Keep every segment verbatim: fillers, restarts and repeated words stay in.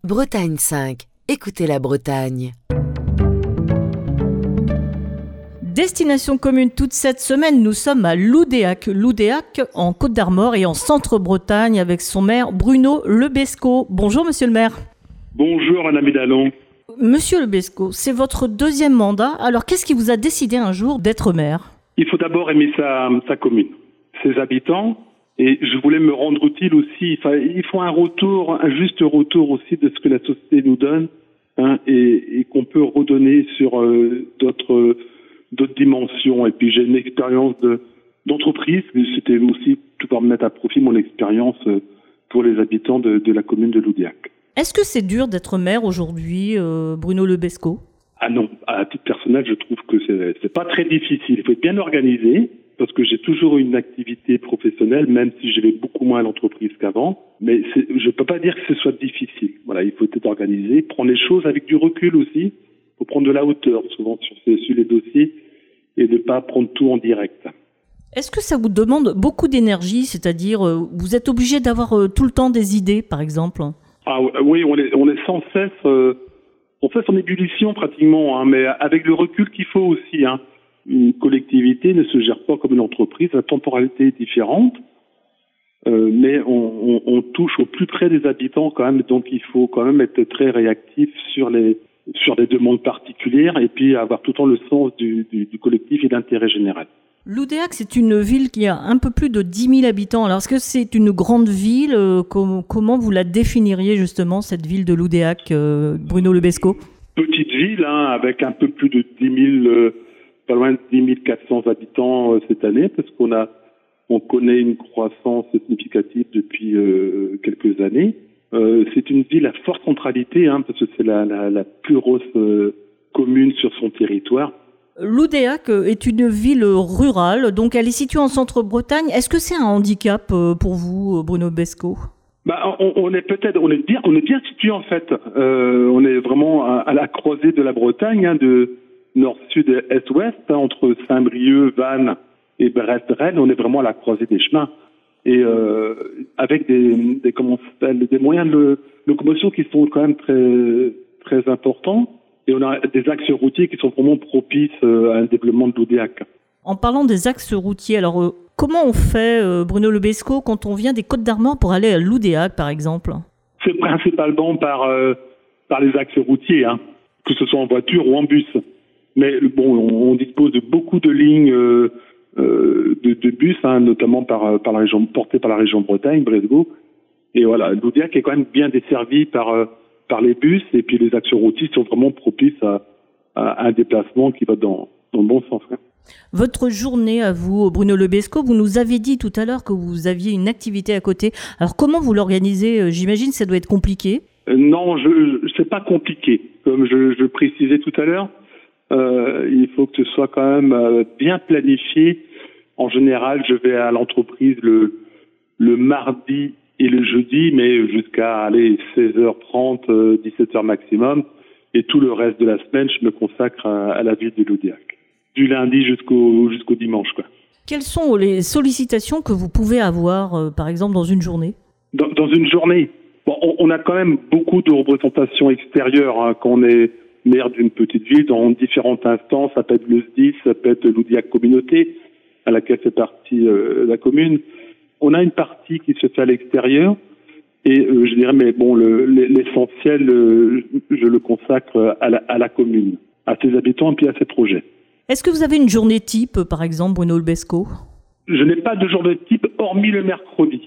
Bretagne cinq. Écoutez la Bretagne. Destination commune toute cette semaine, nous sommes à Loudéac. Loudéac en Côte-d'Armor et en Centre-Bretagne avec son maire Bruno Lebesco. Bonjour monsieur le maire. Bonjour Madame Hidalon. Monsieur Lebesco, c'est votre deuxième mandat. Alors qu'est-ce qui vous a décidé un jour d'être maire ? Il faut d'abord aimer sa, sa commune, ses habitants. Et je voulais me rendre utile aussi. Enfin, il faut un retour, un juste retour aussi de ce que la société nous donne, hein, et, et qu'on peut redonner sur euh, d'autres, d'autres dimensions. Et puis j'ai une expérience de, d'entreprise. C'était aussi tout pour mettre à profit mon expérience pour les habitants de, de la commune de Loudéac. Est-ce que c'est dur d'être maire aujourd'hui, euh, Bruno Lebesco ? Ah non, à titre personnel, je trouve que c'est, c'est pas très difficile. Il faut être bien organisé. Parce que j'ai toujours eu une activité professionnelle, même si je vais beaucoup moins à l'entreprise qu'avant. Mais c'est, je ne peux pas dire que ce soit difficile. Voilà, il faut être organisé, prendre les choses avec du recul aussi. Il faut prendre de la hauteur, souvent sur, sur les dossiers, et ne pas prendre tout en direct. Est-ce que ça vous demande beaucoup d'énergie, c'est-à-dire euh, vous êtes obligé d'avoir euh, tout le temps des idées, par exemple ? Ah oui, on est, on est sans cesse, euh, on fait son ébullition pratiquement, hein, mais avec le recul qu'il faut aussi, hein. Une collectivité ne se gère pas comme une entreprise, la temporalité est différente, euh, mais on, on, on touche au plus près des habitants quand même, donc il faut quand même être très réactif sur les sur des demandes particulières et puis avoir tout le temps le sens du, du, du collectif et d'intérêt général. Loudéac, c'est une ville qui a un peu plus de dix mille habitants. Alors, est-ce que c'est une grande ville ? euh, com- Comment vous la définiriez justement, cette ville de Loudéac, euh, Bruno Lebesco ? Petite ville, hein, avec un peu plus de dix mille... Euh, pas loin de dix mille quatre cents habitants euh, cette année, parce qu'on a, on connaît une croissance significative depuis euh, quelques années. Euh, c'est une ville à forte centralité, hein, parce que c'est la, la, la plus grosse euh, commune sur son territoire. Loudéac est une ville rurale, donc elle est située en Centre-Bretagne. Est-ce que c'est un handicap pour vous, Bruno Lebesco ? Bah, on, on est peut-être, on est bien, on est bien situé en fait. Euh, on est vraiment à, à la croisée de la Bretagne, hein, de nord-sud et est-ouest, hein, entre Saint-Brieuc, Vannes et Brest-Rennes, on est vraiment à la croisée des chemins. Et euh, avec des, des, comment des moyens de locomotion qui sont quand même très, très importants. Et on a des axes routiers qui sont vraiment propices euh, à un développement de Loudéac. En parlant des axes routiers, alors euh, comment on fait, euh, Bruno Lebesco, quand on vient des Côtes-d'Armor pour aller à Loudéac, par exemple ? C'est principalement par, euh, par les axes routiers, hein, que ce soit en voiture ou en bus. Mais bon, on, on dispose de beaucoup de lignes euh, euh, de, de bus, hein, notamment par, par la région, portées par la région Bretagne, Bresgau. Et voilà, Loudéac est quand même bien desservi par, euh, par les bus, et puis les axes routiers sont vraiment propices à, à un déplacement qui va dans, dans le bon sens. Hein. Votre journée à vous, Bruno Lebesco, vous nous avez dit tout à l'heure que vous aviez une activité à côté. Alors comment vous l'organisez ? J'imagine que ça doit être compliqué. Euh, non, je, je, c'est pas compliqué. Comme je, je précisais tout à l'heure, Euh, il faut que ce soit quand même euh, bien planifié. En général, je vais à l'entreprise le, le mardi et le jeudi, mais jusqu'à aller seize heures trente, euh, dix-sept heures maximum. Et tout le reste de la semaine, je me consacre à, à la ville de Loudéac. Du lundi jusqu'au, jusqu'au dimanche, quoi. Quelles sont les sollicitations que vous pouvez avoir, euh, par exemple, dans une journée ? Dans, dans une journée, bon, on, on a quand même beaucoup de représentations extérieures, hein, quand on est maire d'une petite ville, dans différentes instances. Ça peut être le S D I S, ça peut être Loudéac Communauté, à laquelle fait partie euh, la commune. On a une partie qui se fait à l'extérieur, et euh, je dirais, mais bon, le, l'essentiel, euh, je le consacre à la, à la commune, à ses habitants et puis à ses projets. Est-ce que vous avez une journée type, par exemple, Bruno Lebesco ? Je n'ai pas de journée type, hormis le mercredi.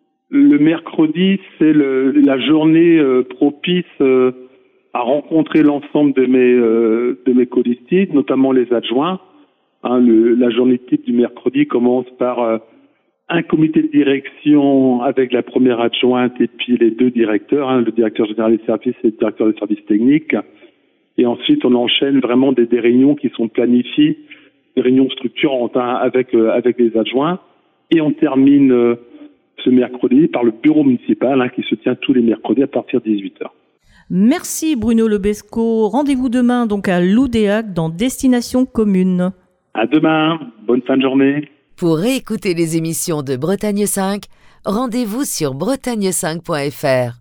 Le mercredi, c'est le, la journée euh, propice euh, à rencontrer l'ensemble de mes euh, de mes colistiers, notamment les adjoints. Hein, le, la journée type du mercredi commence par euh, un comité de direction avec la première adjointe et puis les deux directeurs, hein, le directeur général des services et le directeur des services techniques. Et ensuite, on enchaîne vraiment des, des réunions qui sont planifiées, des réunions structurantes, hein, avec euh, avec les adjoints. Et on termine euh, ce mercredi par le bureau municipal, hein, qui se tient tous les mercredis à partir de dix-huit heures. Merci Bruno Lebesco. Rendez-vous demain donc à Loudéac dans Destination Commune. À demain. Bonne fin de journée. Pour réécouter les émissions de Bretagne cinq, rendez-vous sur bretagne cinq point f r.